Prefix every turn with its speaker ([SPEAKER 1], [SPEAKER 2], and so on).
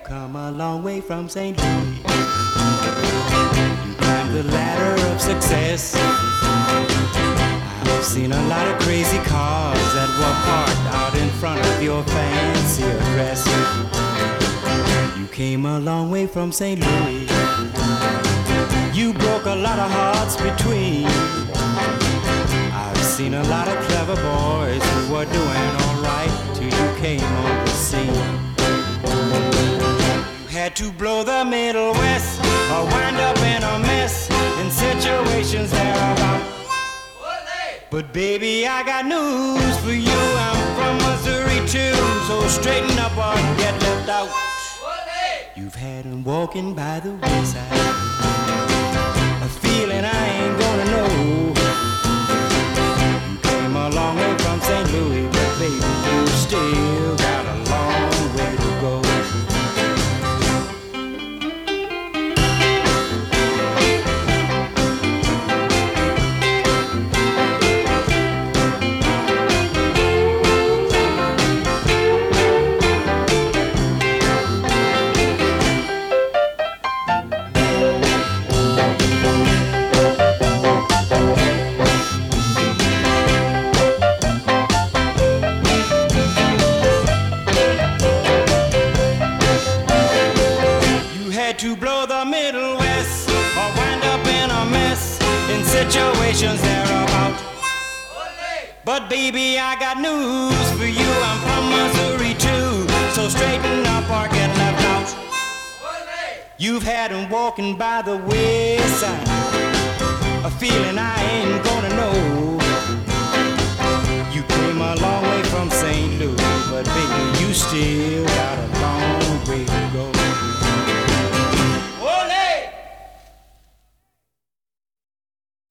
[SPEAKER 1] come a long way from St. Louis. You climbed the ladder of success. I've seen a lot of crazy cars that were parked out in front of your fancy address. You came a long way from St. Louis. You broke a lot of hearts between. I've seen a lot of clever boys who were doing all right till you came on the scene. You had to blow the Middle West or wind up in a mess in situations thereabout. But baby, I got news for you. I'm from Missouri too, so straighten up or get left out. You've had 'em walking by the wayside, a feeling I ain't gonna know. You came a long way from St. Louis, but baby, you still got a long way to go. To blow the Middle West or wind up in a mess in situations thereabout. But baby, I got news for you. I'm from Missouri too, so straighten up or get left out. You've had 'em walking by the wayside, a feeling I ain't gonna know. You came a long way from St. Louis, but baby, you still got a